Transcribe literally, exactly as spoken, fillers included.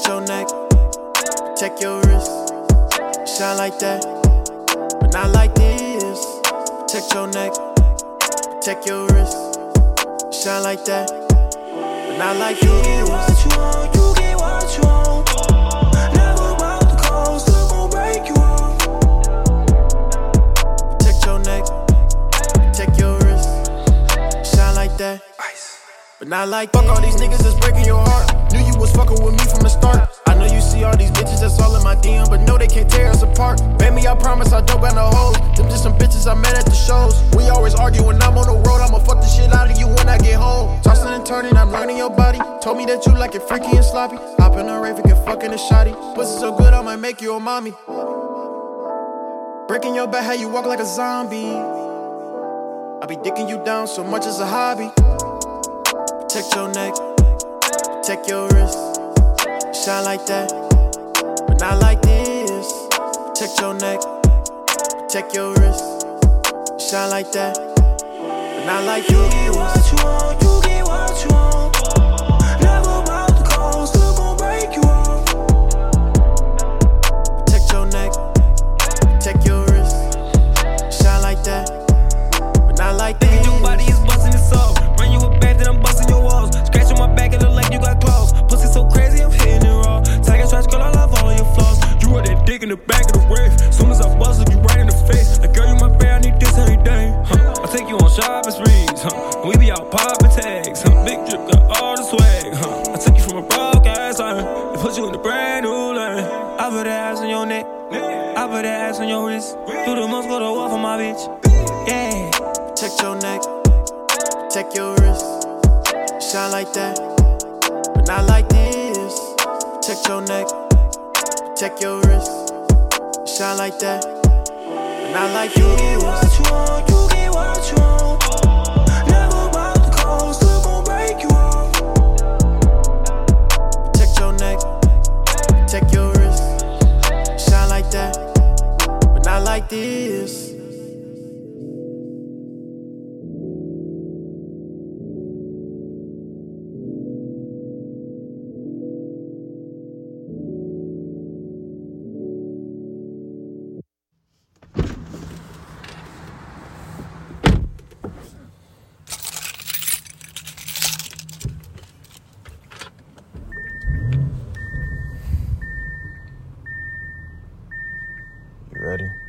your neck, check your wrist. Shine like that, but not like this. Check your neck, check your wrist. Shine like that, but not like You get this. what you want, you get what you want. Never about the calls, still gon' break you off. Check your neck, check your wrist. Shine like that, but not like Fuck this. all these niggas that's breaking your heart. Knew you was fucking with me from the start. I know you see all these bitches that's all in my D M, but no, they can't tear us apart. Baby, I promise I don't got no hoes. Them just some bitches I met at the shows. We always argue when I'm on the road. I'ma fuck the shit out of you when I get home. Tossing and turning, I'm learning your body. Told me that you like it freaky and sloppy. Hop in a rave and get fucking a shotty. Pussy so good, I might make you a mommy. Breaking your back, how you walk like a zombie. I be dicking you down so much as a hobby. Check your neck, check your wrist. Shine like that, but not like this. Check your neck, check your wrist. Shine like that, but not like You get this. what you want, you get what you want. Never about the calls, still gon' break you off. Check your neck, check your wrist. Shine like that, but not like this. Your body is busting it up. Run you a back, then I'm busting your walls. Scratch on my back, it look like you got claws. Pussy so crazy, I'm hitting it raw. Tiger trash, girl, I love all of your flaws. You were that dick in the back of the rave. Soon as I bust, look you right in the face. Like, girl, you my bad, I need this every day. Huh? I take you on shopping sprees, huh? And we be out popping tags, huh? Big drip got all the swag, huh? I took you from a broke ass line and put you in a brand new lane. I put that ass on your neck, I put that ass on your wrist. Do the most, go to war for my bitch. Yeah. Check your neck, check your wrist. Shine like that, but not like this. Check your neck, check your wrist. Shine like that, but not like You get this. what you want, you get what you want. Never about the calls, still gon' break you off. Check your neck, check your wrist. Shine like that, but not like this. You ready?